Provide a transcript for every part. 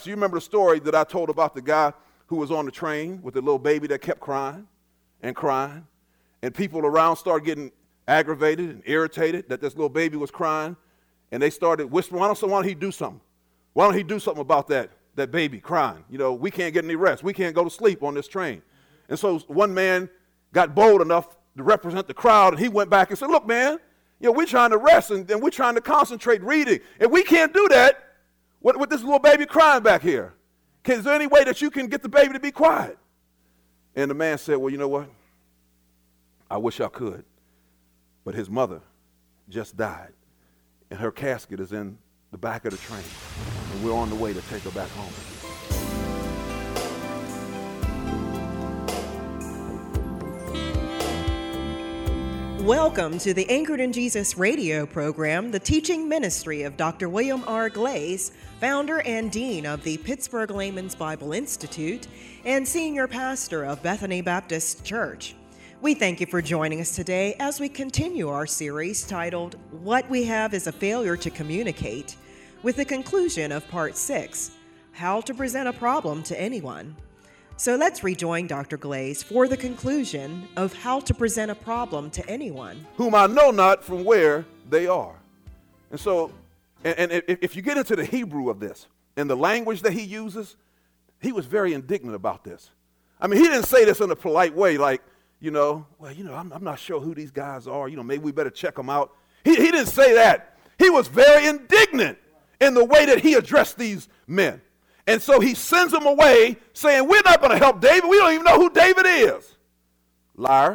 So you remember the story that I told about the guy who was on the train with the little baby that kept crying and crying, and people around started getting aggravated and irritated that this little baby was crying, and they started whispering, why don't he do something? Why don't he do something about that baby crying? You know, we can't get any rest. We can't go to sleep on this train. And so one man got bold enough to represent the crowd, and he went back and said, look, man, you know, we're trying to rest, and we're trying to concentrate reading, and we can't do that with this little baby crying back here. Is there any way that you can get the baby to be quiet? And the man said, well, you know what? I wish I could. But his mother just died, and her casket is in the back of the train, and we're on the way to take her back home. Welcome to the Anchored in Jesus radio program, the teaching ministry of Dr. William R. Glaze, founder and dean of the Pittsburgh Layman's Bible Institute and senior pastor of Bethany Baptist Church. We thank you for joining us today as we continue our series titled, What We Have is a Failure to Communicate, with the conclusion of Part 6, How to Present a Problem to Anyone. So let's rejoin Dr. Glaze for the conclusion of How to Present a Problem to Anyone. Whom I know not from where they are. And so, and if you get into the Hebrew of this and the language that he uses, he was very indignant about this. I mean, he didn't say this in a polite way like, I'm not sure who these guys are. Maybe we better check them out. He didn't say that. He was very indignant in the way that he addressed these men. And so he sends them away saying, we're not going to help David. We don't even know who David is. Liar.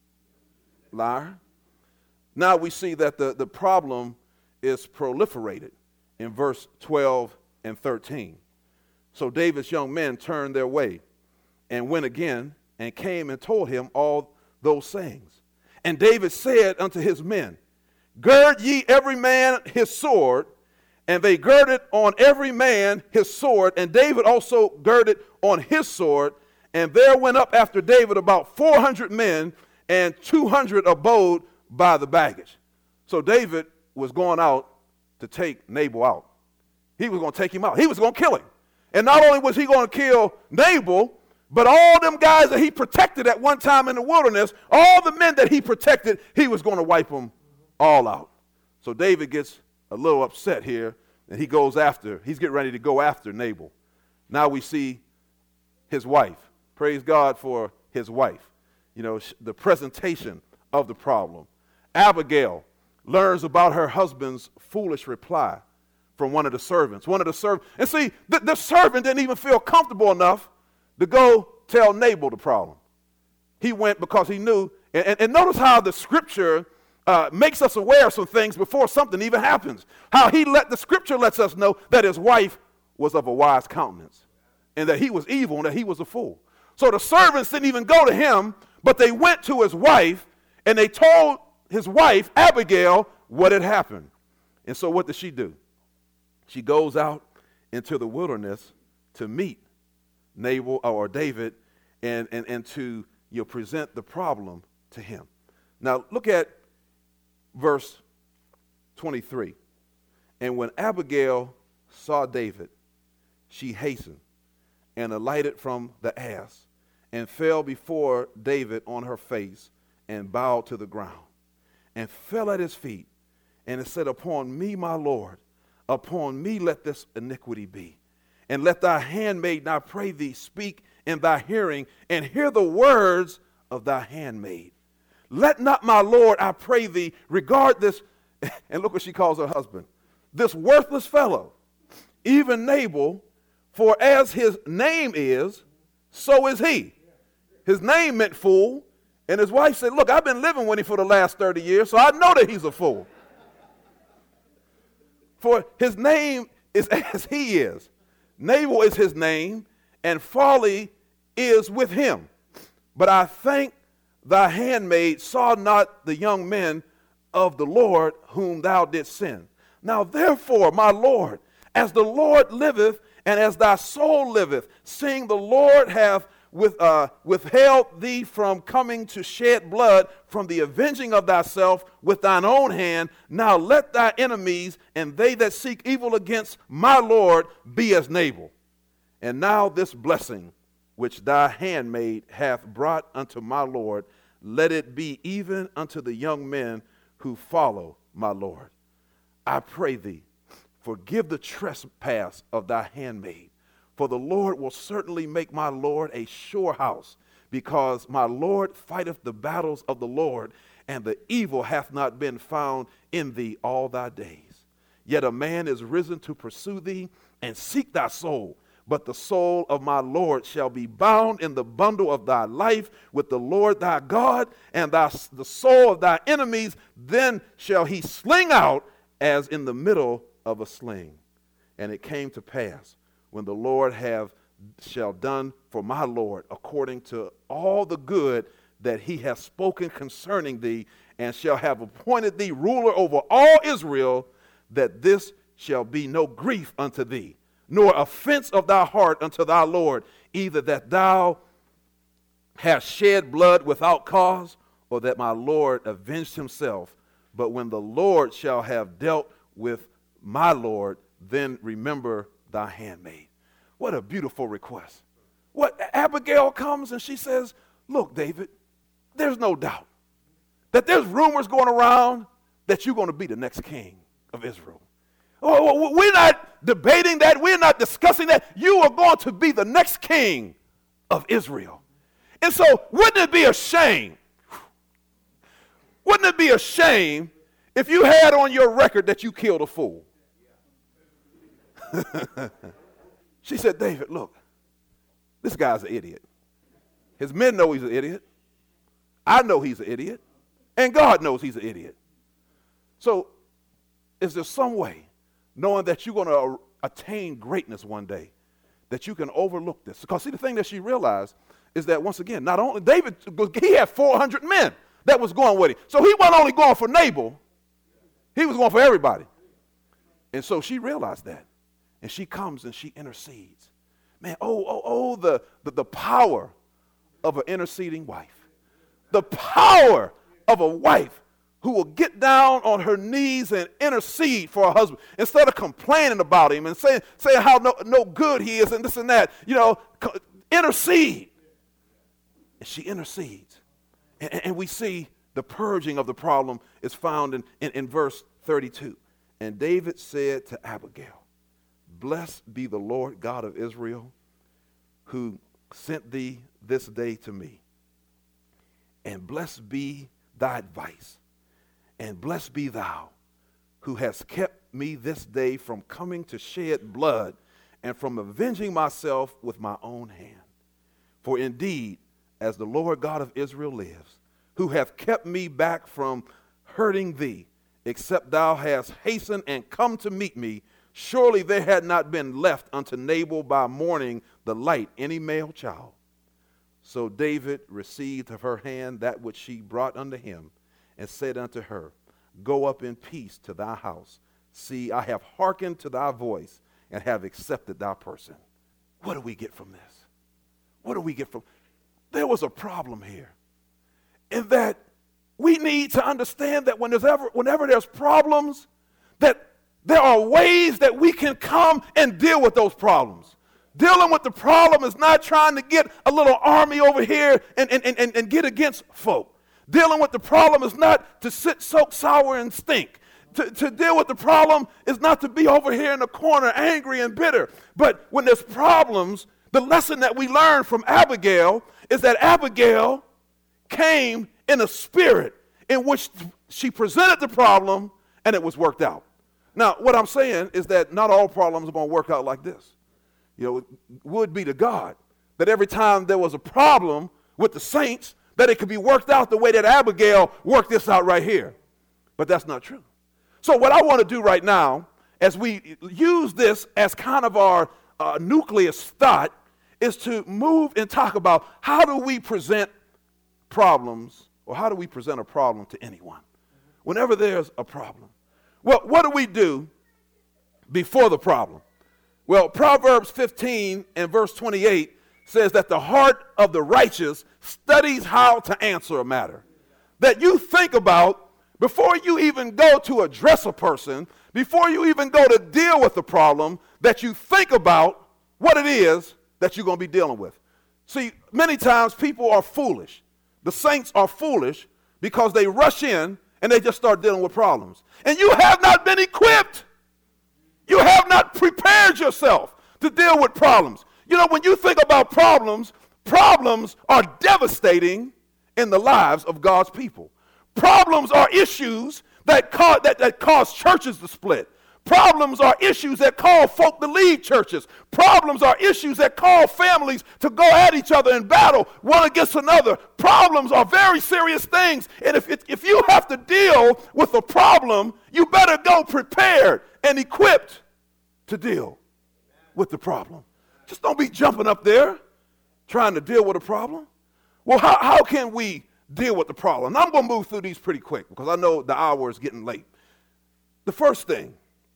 Liar. Now we see that the problem is proliferated in verse 12 and 13. So David's young men turned their way and went again and came and told him all those sayings. And David said unto his men, gird ye every man his sword. And they girded on every man his sword, and David also girded on his sword. And there went up after David about 400 men, and 200 abode by the baggage. So David was going out to take Nabal out. He was going to take him out. He was going to kill him. And not only was he going to kill Nabal, but all them guys that he protected at one time in the wilderness, all the men that he protected, he was going to wipe them all out. So David gets a little upset here, and he's getting ready to go after Nabal. Now we see his wife. Praise God for his wife. The presentation of the problem. Abigail learns about her husband's foolish reply from one of the servants. And see, the servant didn't even feel comfortable enough to go tell Nabal the problem. He went because he knew, and notice how the scripture makes us aware of some things before something even happens. How the scripture lets us know that his wife was of a wise countenance and that he was evil and that he was a fool. So the servants didn't even go to him, but they went to his wife and they told his wife, Abigail, what had happened. And so what does she do? She goes out into the wilderness to meet Nabal or David and to present the problem to him. Now look at verse 23. And when Abigail saw David, she hastened and alighted from the ass and fell before David on her face and bowed to the ground and fell at his feet and said, upon me, my Lord, upon me let this iniquity be. And let thy handmaid, I pray thee, speak in thy hearing and hear the words of thy handmaid. Let not my Lord, I pray thee, regard this, and look what she calls her husband, this worthless fellow, even Nabal, for as his name is, so is he. His name meant fool, and his wife said, look, I've been living with him for the last 30 years, so I know that he's a fool. For his name is as he is. Nabal is his name, and folly is with him. But I thank thy handmaid saw not the young men of the Lord whom thou didst send. Now therefore, my Lord, as the Lord liveth, and as thy soul liveth, seeing the Lord have withheld thee from coming to shed blood from the avenging of thyself with thine own hand, now let thy enemies and they that seek evil against my Lord be as Nabal. And now this blessing which thy handmaid hath brought unto my Lord, let it be even unto the young men who follow my Lord. I pray thee, forgive the trespass of thy handmaid, for the Lord will certainly make my Lord a sure house, because my Lord fighteth the battles of the Lord, and the evil hath not been found in thee all thy days. Yet a man is risen to pursue thee and seek thy soul, but the soul of my Lord shall be bound in the bundle of thy life with the Lord thy God, and the soul of thy enemies then shall he sling out as in the middle of a sling. And it came to pass, when the Lord shall done for my Lord according to all the good that he hath spoken concerning thee, and shall have appointed thee ruler over all Israel, that this shall be no grief unto thee, nor offense of thy heart unto thy Lord, either that thou hast shed blood without cause, or that my Lord avenged himself. But when the Lord shall have dealt with my Lord, then remember thy handmaid. What a beautiful request. What Abigail comes and she says, look, David, there's no doubt that there's rumors going around that you're going to be the next king of Israel. Oh, we're not debating that. We're not discussing that. You are going to be the next king of Israel. And so wouldn't it be a shame? Wouldn't it be a shame if you had on your record that you killed a fool? She said, David, look, this guy's an idiot. His men know he's an idiot. I know he's an idiot. And God knows he's an idiot. So is there some way, knowing that you're going to attain greatness one day, that you can overlook this? Because see, the thing that she realized is that, once again, not only David, he had 400 men that was going with him. So he wasn't only going for Nabal, he was going for everybody. And so she realized that. And she comes and she intercedes. Man, the power of an interceding wife. The power of a wife who will get down on her knees and intercede for her husband instead of complaining about him and saying how no good he is and this and that. Intercede. And she intercedes. And we see the purging of the problem is found in verse 32. And David said to Abigail, blessed be the Lord God of Israel, who sent thee this day to me. And blessed be thy advice, and blessed be thou, who hast kept me this day from coming to shed blood, and from avenging myself with my own hand. For indeed, as the Lord God of Israel lives, who hath kept me back from hurting thee, except thou hast hastened and come to meet me, surely there had not been left unto Nabal by morning the light any male child. So David received of her hand that which she brought unto him, and said unto her, go up in peace to thy house. See, I have hearkened to thy voice, and have accepted thy person. What do we get from this? What do we get from? There was a problem here, in that we need to understand that whenever there's problems, that there are ways that we can come and deal with those problems. Dealing with the problem is not trying to get a little army over here and get against folk. Dealing with the problem is not to sit, soak, sour, and stink. To deal with the problem is not to be over here in the corner angry and bitter. But when there's problems, the lesson that we learn from Abigail is that Abigail came in a spirit in which she presented the problem and it was worked out. Now, what I'm saying is that not all problems are going to work out like this. It would be to God that every time there was a problem with the saints, that it could be worked out the way that Abigail worked this out right here. But that's not true. So what I want to do right now, as we use this as kind of our nucleus thought, is to move and talk about how do we present problems, or how do we present a problem to anyone whenever there's a problem. Well, what do we do before the problem? Well, Proverbs 15 and verse 28 says that the heart of the righteous studies how to answer a matter. That you think about before you even go to address a person, before you even go to deal with the problem, that you think about what it is that you're going to be dealing with. See, many times people are foolish. The saints are foolish because they rush in and they just start dealing with problems. And you have not been equipped. You have not prepared yourself to deal with problems. You know, when you think about problems, problems are devastating in the lives of God's people. Problems are issues that cause churches to split. Problems are issues that cause folk to leave churches. Problems are issues that cause families to go at each other in battle, one against another. Problems are very serious things. And if you have to deal with a problem, you better go prepared and equipped to deal with the problem. Just don't be jumping up there trying to deal with a problem. Well, how can we deal with the problem? And I'm going to move through these pretty quick because I know the hour is getting late. The first thing,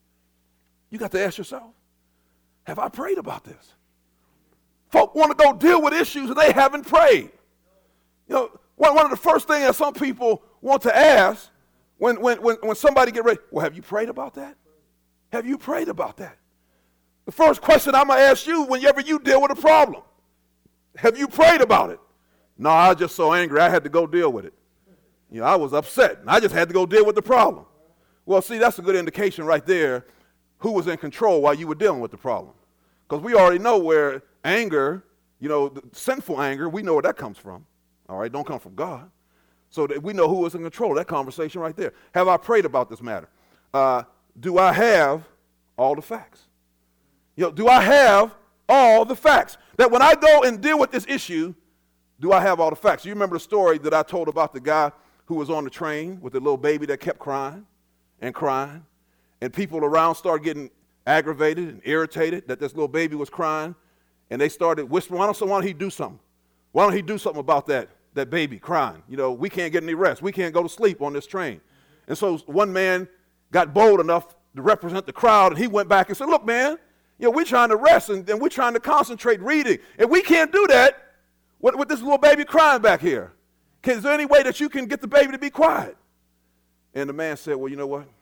you got to ask yourself, have I prayed about this? Folk want to go deal with issues and they haven't prayed. You know, one of the first things that some people want to ask when somebody get ready, well, have you prayed about that? Have you prayed about that? The first question I'm going to ask you whenever you deal with a problem, have you prayed about it? No, I was just so angry I had to go deal with it. You know, I was upset and I just had to go deal with the problem. Well, see, that's a good indication right there who was in control while you were dealing with the problem. Because we already know where anger, you know, the sinful anger, we know where that comes from. All right, don't come from God. So that we know who was in control of that conversation right there. Have I prayed about this matter? Do I have all the facts? You know, do I have all the facts? That when I go and deal with this issue, do I have all the facts? You remember the story that I told about the guy who was on the train with the little baby that kept crying and crying? And people around started getting aggravated and irritated that this little baby was crying. And they started whispering, why don't he do something? Why don't he do something about that baby crying? You know, we can't get any rest. We can't go to sleep on this train. And so one man got bold enough to represent the crowd, and he went back and said, look, man, you know, we're trying to rest and we're trying to concentrate reading. And we can't do that with this little baby crying back here. Is there any way that you can get the baby to be quiet? And the man said, well, you know what?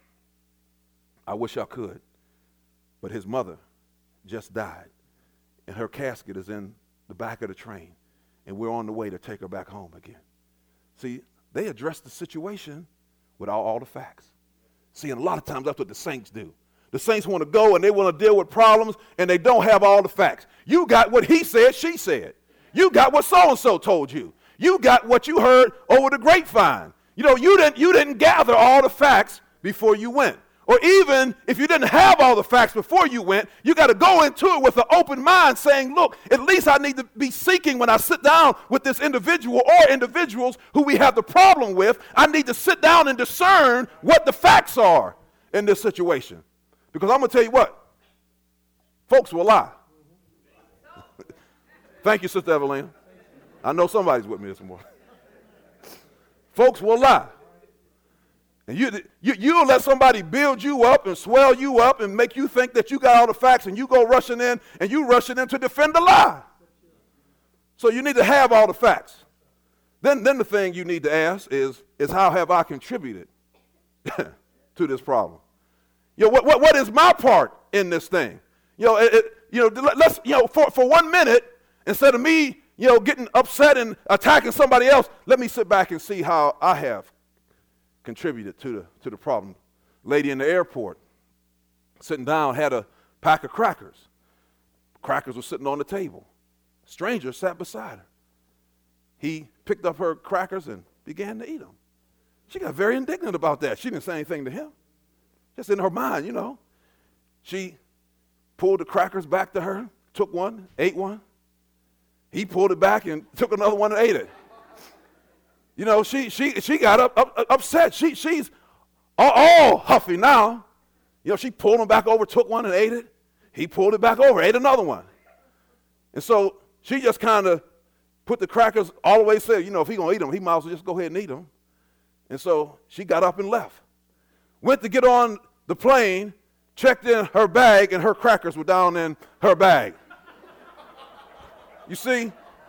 I wish I could, but his mother just died, and her casket is in the back of the train, and we're on the way to take her back home again. See, they addressed the situation without all the facts. See, and a lot of times that's what the saints do. The saints want to go and they want to deal with problems, and they don't have all the facts. You got what he said, she said. You got what so-and-so told you. You got what you heard over the grapevine. You know, you didn't gather all the facts before you went. Or even if you didn't have all the facts before you went, you got to go into it with an open mind saying, look, at least I need to be seeking when I sit down with this individual or individuals who we have the problem with. I need to sit down and discern what the facts are in this situation. Because I'm going to tell you what, folks will lie. Thank you, Sister Evelyn. I know somebody's with me this morning. Folks will lie. And you'll let somebody build you up and swell you up and make you think that you got all the facts, and you go rushing in and you rushing in to defend the lie. So you need to have all the facts. Then the thing you need to ask is how have I contributed to this problem? You know, what is my part in this thing? You know, let's, you know, for 1 minute, instead of me, you know, getting upset and attacking somebody else, let me sit back and see how I have contributed to the problem. Lady in the airport, sitting down, had a pack of crackers. Crackers were sitting on the table. A stranger sat beside her. He picked up her crackers and began to eat them. She got very indignant about that. She didn't say anything to him. Just in her mind, you know. She pulled the crackers back to her, took one, ate one. He pulled it back and took another one and ate it. You know, she got upset. She's all huffy now. You know, she pulled him back over, took one and ate it. He pulled it back over, ate another one. And so she just kind of put the crackers all the way, said, you know, if he's going to eat them, he might as well just go ahead and eat them. And so she got up and left. Went to get on the plane, checked in her bag, and her crackers were down in her bag. You see?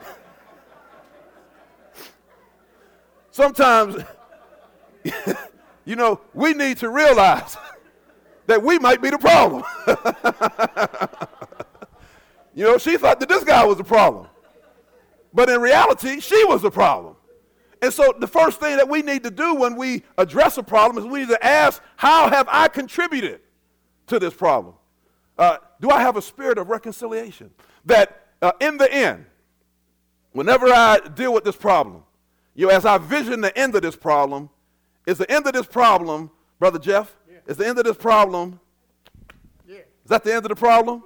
Sometimes, you know, we need to realize that we might be the problem. You know, she thought that this guy was the problem. But in reality, she was the problem. And so the first thing that we need to do when we address a problem is we need to ask, how have I contributed to this problem? Do I have a spirit of reconciliation? That in the end, whenever I deal with this problem, you know, as I vision the end of this problem, is the end of this problem, Brother Jeff, is the end of this problem, is that the end of the problem?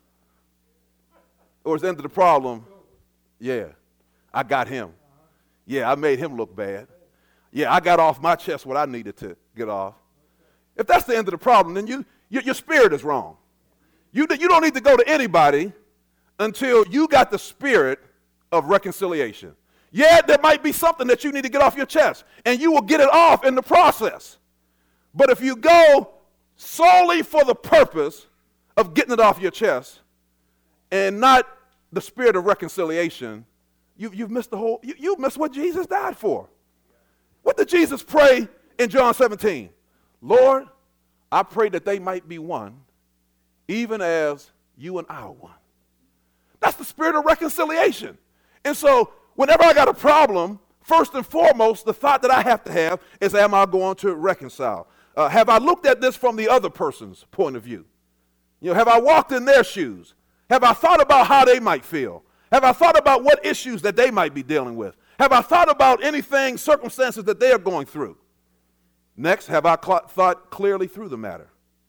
Or is the end of the problem, I got him. Yeah, I made him look bad. Yeah, I got off my chest what I needed to get off. If that's the end of the problem, then your spirit is wrong. You don't need to go to anybody until you got the spirit of reconciliation. Yeah, there might be something that you need to get off your chest, and you will get it off in the process. But if you go solely for the purpose of getting it off your chest and not the spirit of reconciliation, you've missed you've missed what Jesus died for. What did Jesus pray in John 17? Lord, I pray that they might be one, even as you and I are one. That's the spirit of reconciliation. And so whenever I got a problem, first and foremost, the thought that I have to have is, am I going to reconcile? Have I looked at this from the other person's point of view? You know, have I walked in their shoes? Have I thought about how they might feel? Have I thought about what issues that they might be dealing with? Have I thought about anything, circumstances that they are going through? Next, have I thought clearly through the matter?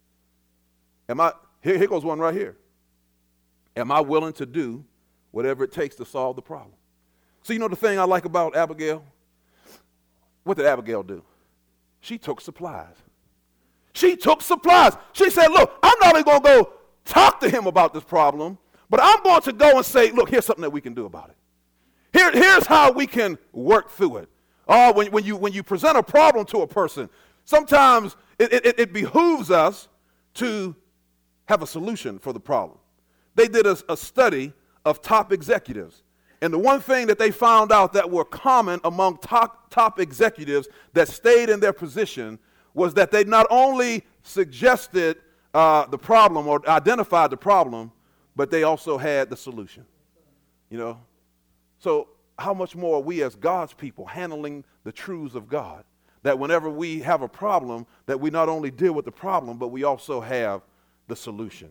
Here goes one right here. Am I willing to do whatever it takes to solve the problem? So you know the thing I like about Abigail? What did Abigail do? She took supplies. She took supplies. She said, look, I'm not only going to go talk to him about this problem, but I'm going to go and say, look, here's something that we can do about it. Here's how we can work through it. When you present a problem to a person, sometimes it behooves us to have a solution for the problem. They did a study of top executives, and the one thing that they found out that were common among top executives that stayed in their position was that they not only suggested the problem or identified the problem, but they also had the solution. You know? So how much more are we as God's people handling the truths of God, that whenever we have a problem, that we not only deal with the problem, but we also have the solution.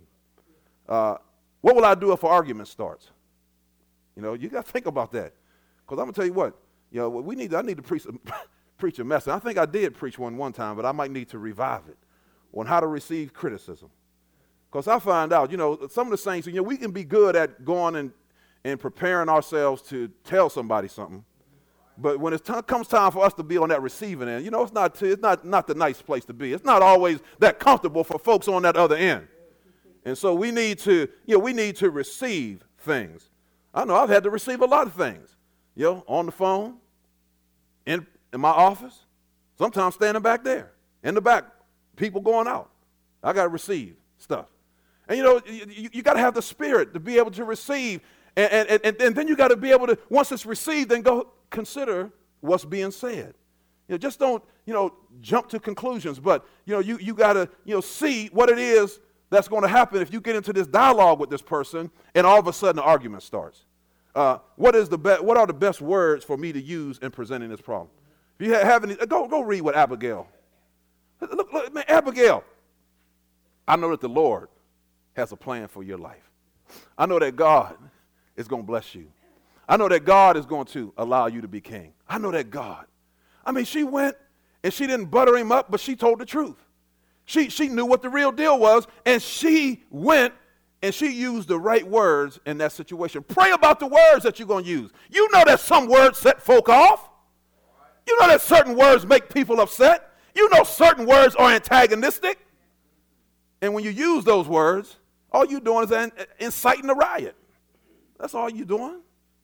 What will I do if an argument starts? You know, you got to think about that. Because I'm going to tell you what, you know, I need to preach a message. I think I did preach one time, but I might need to revive it on how to receive criticism. Because I find out, you know, some of the saints, you know, we can be good at going and preparing ourselves to tell somebody something. But when it comes time for us to be on that receiving end, you know, it's not the nice place to be. It's not always that comfortable for folks on that other end. And so we need to receive things. I know I've had to receive a lot of things, you know, on the phone, in my office, sometimes standing back there, in the back, people going out. I got to receive stuff. And, you know, you got to have the spirit to be able to receive. And then you got to be able to, once it's received, then go consider what's being said. You know, just don't, you know, jump to conclusions, but, you know, you got to, you know, see what it is that's going to happen if you get into this dialogue with this person and all of a sudden the argument starts. What are the best words for me to use in presenting this problem? If you have any, go read what Abigail. Look, man, Abigail, I know that the Lord has a plan for your life. I know that God is going to bless you. I know that God is going to allow you to be king. I know that God. I mean, she went and she didn't butter him up, but she told the truth. She knew what the real deal was, and she went and she used the right words in that situation. Pray about the words that you're going to use. You know that some words set folk off. You know that certain words make people upset. You know certain words are antagonistic. And when you use those words, all you're doing is inciting a riot. That's all you're doing.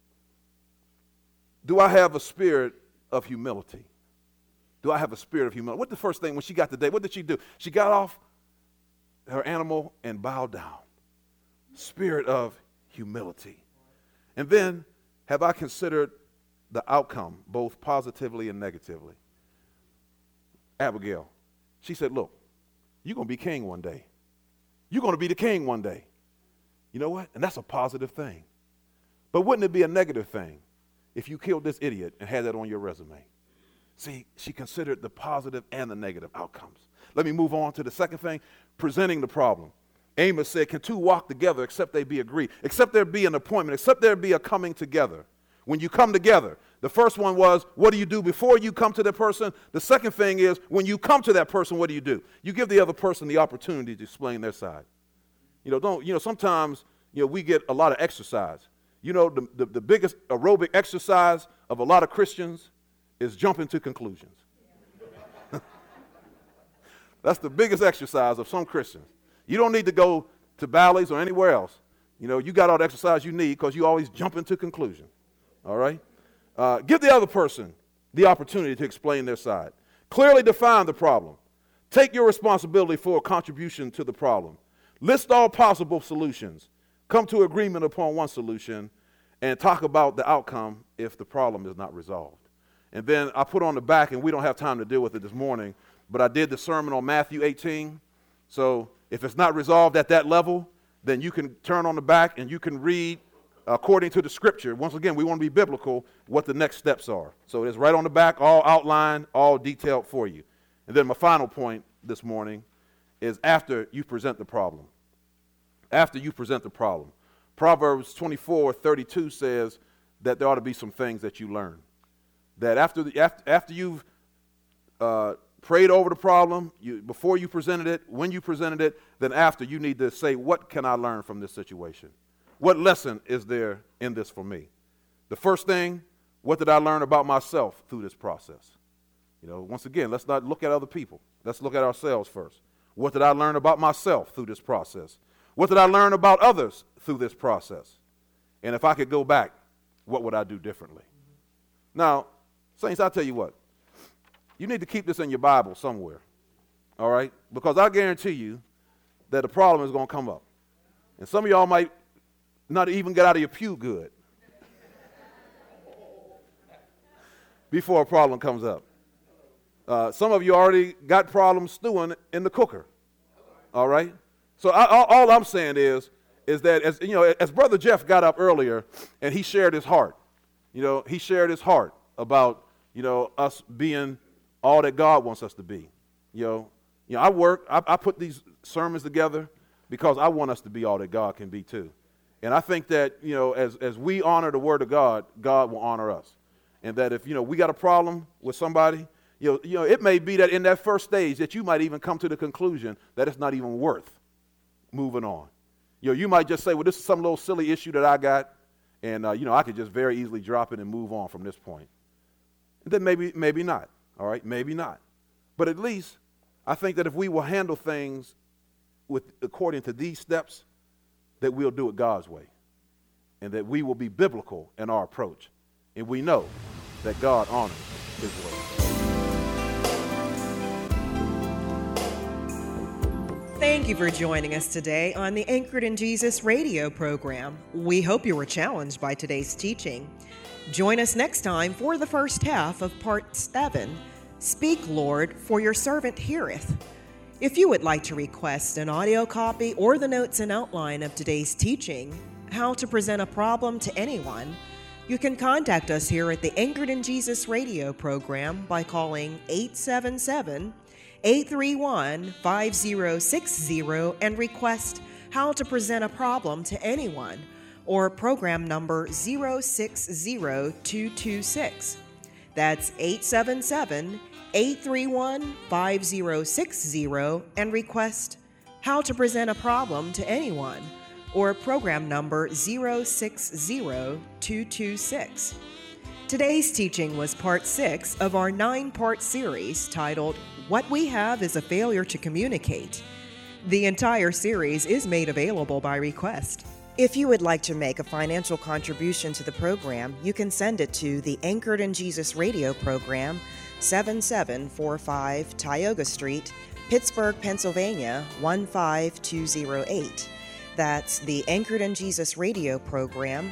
Do I have a spirit of humility? Do I have a spirit of humility? What's the first thing when she got the day? What did she do? She got off her animal and bowed down. Spirit of humility. And then, have I considered the outcome, both positively and negatively? Abigail, she said, look, you're going to be king one day. You're going to be the king one day. You know what? And that's a positive thing. But wouldn't it be a negative thing if you killed this idiot and had that on your resume? See, she considered the positive and the negative outcomes. Let me move on to the second thing, presenting the problem. Amos said, can two walk together except they be agreed, except there be an appointment, except there be a coming together? When you come together, the first one was, what do you do before you come to that person? The second thing is, when you come to that person, what do? You give the other person the opportunity to explain their side. Sometimes, we get a lot of exercise. The biggest aerobic exercise of a lot of Christians is jumping to conclusions. That's the biggest exercise of some Christians. You don't need to go to Bally's or anywhere else. You got all the exercise you need because you always jump into conclusions. All right? Give the other person the opportunity to explain their side. Clearly define the problem. Take your responsibility for a contribution to the problem. List all possible solutions. Come to agreement upon one solution and talk about the outcome if the problem is not resolved. And then I put on the back, and we don't have time to deal with it this morning, but I did the sermon on Matthew 18. So if it's not resolved at that level, then you can turn on the back and you can read according to the scripture. Once again, we want to be biblical, what the next steps are. So it's right on the back, all outlined, all detailed for you. And then my final point this morning is after you present the problem. After you present the problem. Proverbs 24:32 says that there ought to be some things that you learn. That after you've prayed over the problem, before you presented it, when you presented it, then after you need to say, what can I learn from this situation? What lesson is there in this for me? The first thing, what did I learn about myself through this process? Once again, let's not look at other people. Let's look at ourselves first. What did I learn about myself through this process? What did I learn about others through this process? And if I could go back, what would I do differently? Now, saints, I'll tell you what. You need to keep this in your Bible somewhere, all right? Because I guarantee you that a problem is going to come up. And some of y'all might not even get out of your pew good before a problem comes up. Some of you already got problems stewing in the cooker, all right? So all I'm saying is that, as Brother Jeff got up earlier and he shared his heart, he shared his heart about, us being all that God wants us to be. I put these sermons together because I want us to be all that God can be too. And I think that, as we honor the word of God, God will honor us. And that if, we got a problem with somebody, it may be that in that first stage that you might even come to the conclusion that it's not even worth moving on. You might just say, well, this is some little silly issue that I got, and, I could just very easily drop it and move on from this point. And then maybe not, all right? Maybe not. But at least I think that if we will handle things according to these steps, that we'll do it God's way, and that we will be biblical in our approach, and we know that God honors his word. Thank you for joining us today on the Anchored in Jesus radio program. We hope you were challenged by today's teaching. Join us next time for the first half of Part 7, Speak, Lord, for your servant heareth. If you would like to request an audio copy or the notes and outline of today's teaching, How to Present a Problem to Anyone, you can contact us here at the Anchored in Jesus radio program by calling 877-831-5060 and request How to Present a Problem to Anyone, or program number 060226. That's 877-831-5060 and request How to Present a Problem to Anyone, or program number 060226. Today's teaching was part 6 of our 9-part series titled, What We Have is a Failure to Communicate. The entire series is made available by request. If you would like to make a financial contribution to the program, you can send it to the Anchored in Jesus radio program, 7745 Tioga Street, Pittsburgh, Pennsylvania, 15208. That's the Anchored in Jesus radio program,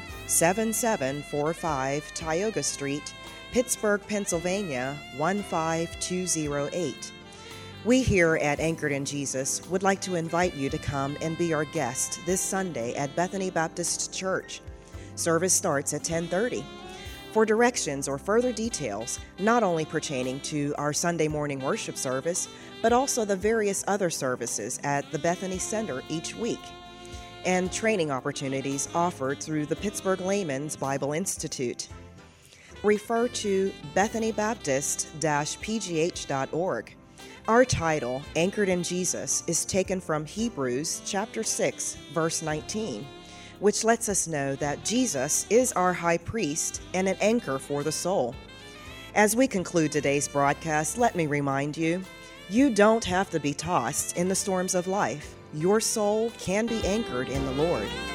7745 Tioga Street, Pittsburgh, Pennsylvania, 15208. We here at Anchored in Jesus would like to invite you to come and be our guest this Sunday at Bethany Baptist Church. Service starts at 10:30. For directions or further details, not only pertaining to our Sunday morning worship service, but also the various other services at the Bethany Center each week, and training opportunities offered through the Pittsburgh Layman's Bible Institute, refer to bethanybaptist-pgh.org. Our title, Anchored in Jesus, is taken from Hebrews chapter 6, verse 19, which lets us know that Jesus is our high priest and an anchor for the soul. As we conclude today's broadcast, let me remind you, you don't have to be tossed in the storms of life. Your soul can be anchored in the Lord.